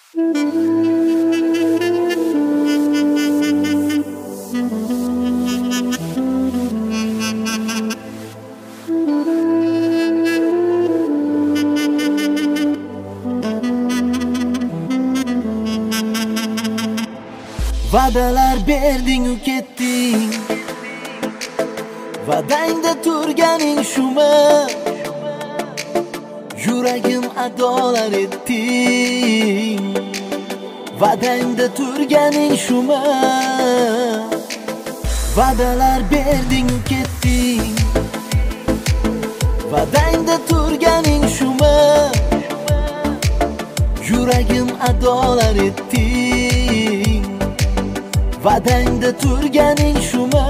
Va'dalar berding-u ketding, va'dangda turganing shumi? Yuragim adolar etding, va'dangda turganing shumi? Va'dalar berding-u ketding, va'dangda turganing shumi? Yuragim adolar etding, va'dangda turganing shumi?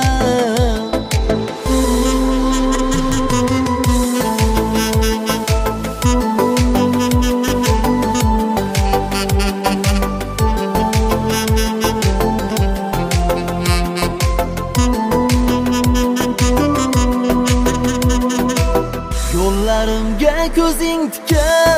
Yo'llarimga ko'zing tikib,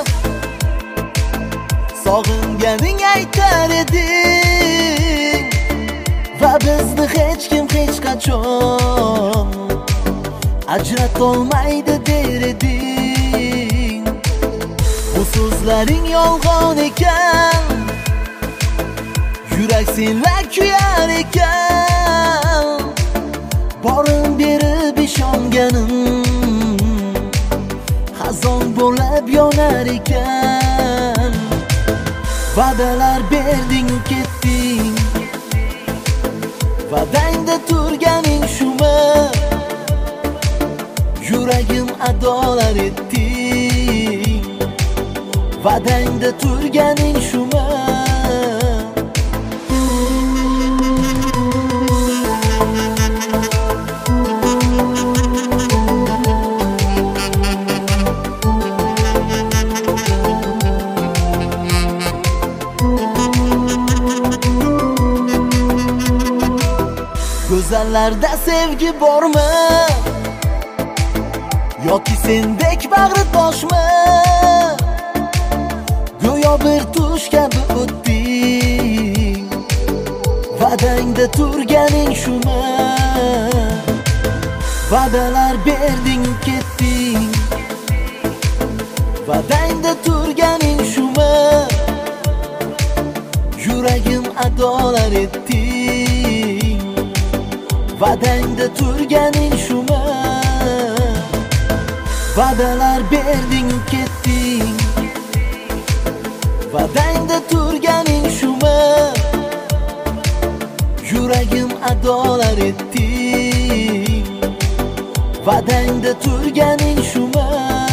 sog'inganing aytar eding, va bizni hech kim hech qachon ajratolmaydi der eding. Bu so'zlaring yolg'on ekan, yurak senlar kuyar ekan. Borim berib ishonganim xazon bo'lib yonar ekan. Va'dalar berding-u ketding, va'dangda turganing shumi? Yuragim adolar etding, va'dangda turganing shumi? Go'zallarda sevgi bormi? Yoki sendek bag'ri toshmi? Go'yo bir tush kabi o'tding, va'dangda turganing shumi? Va'dalar berding-u ketding, va'dangda turganing shumi? Yuragim adolar etding, va'dangda turganing shumi? Va'dalar berding-u ketding, va'dangda turganing shumi? Yuragim adolar etding, va'dangda turganing shumi?